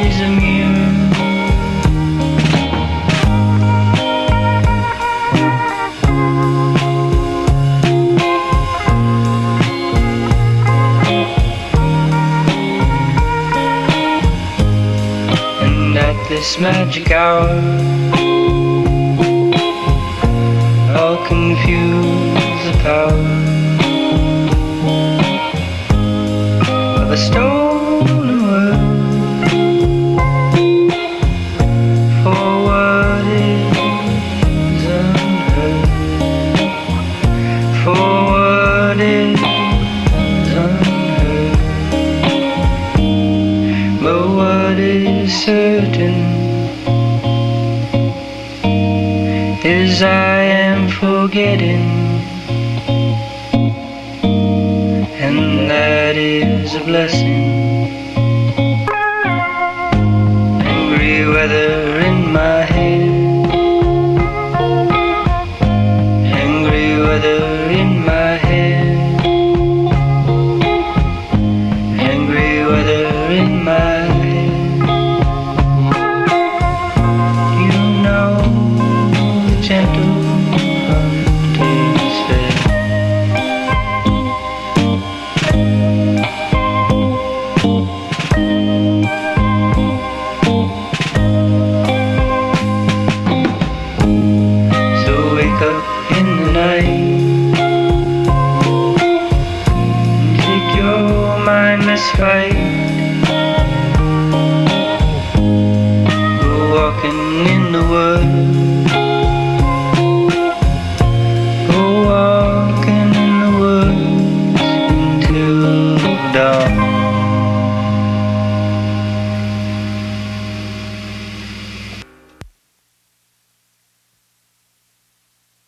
is a mirror. And at this magic hour, I'll confuse the power of a stolen world for what is unheard, for what is unheard. But what is certain is I am forgetting, and that is a blessing.